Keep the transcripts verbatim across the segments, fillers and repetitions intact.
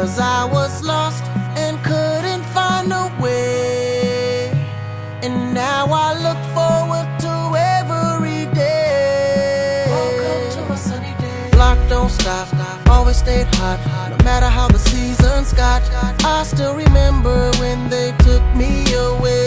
Cause I was lost and couldn't find a way. And now I look forward to every day. Welcome to my sunny day. Block don't stop, always stayed hot. No matter how the seasons got, I still remember when they took me away.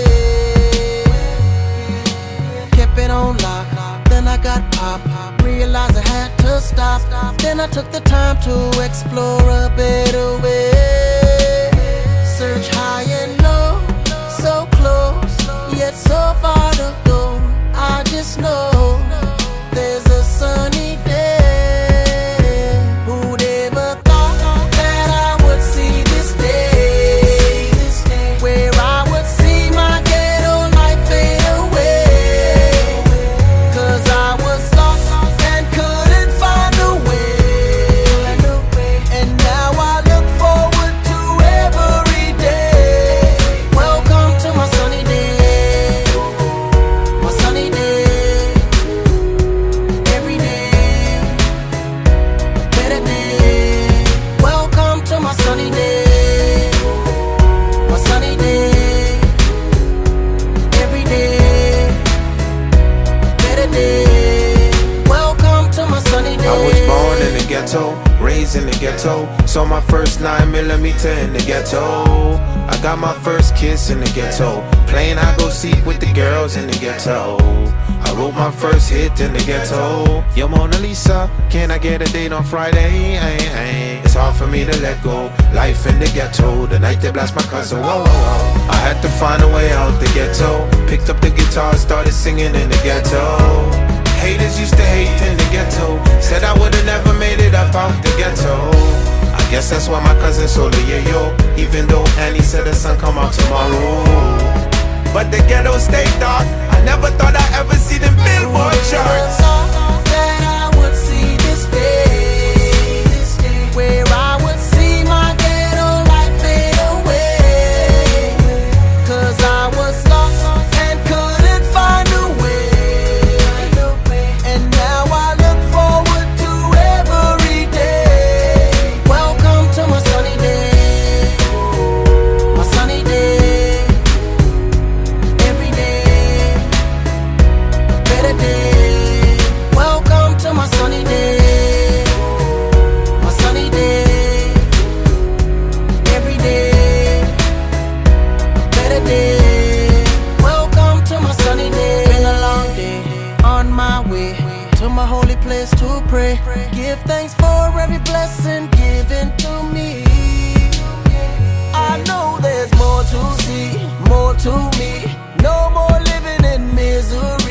Kept it on lock, then I got popped. Realized I had to stop. Then I took the time to explore a better way. Search high and low, so close, yet so far to go. I just know there's a sunny day. Who'd ever thought that I would see this day, where I would see my ghetto life fade away. Cause I was lost and couldn't find a way. And now I look forward to every day. Welcome to my sunny day, my sunny day. Every day, better day. Welcome to my sunny day, my sunny day. Every day, better day. Welcome to my sunny day. I was born in the ghetto, raised in the ghetto. Saw my first nine millimeter in the ghetto. I got my first kiss in the ghetto. Playing I go seek with the girls in the ghetto. I wrote my first hit in the ghetto. Yo Mona Lisa, can I get a date on Friday? Ay, ay. It's hard for me to let go. Life in the ghetto, the night they blast my cousin. Whoa, whoa, whoa. I had to find a way out the ghetto. Picked up the guitar, started singing in the ghetto. Haters used to hate in the ghetto. Said I would've never made it up out the ghetto. I guess that's why my cousin sold a yeah yo. Even though Annie said the sun come out tomorrow. But the ghetto stayed dark. I never thought I'd ever see them Billboard charts. That I would see this day, where I would see my ghetto life fade away. Cause I was lost and couldn't find a way. And now I look forward to every day. Welcome to my sunny day, my sunny day. Every day, better day. Welcome to my sunny day, my sunny day. Every day, better day. Welcome to my sunny day. Been a long day, on my way to my holy place to pray. Give thanks for every blessing given to me. I know there's more to see, more to me. No more living in misery.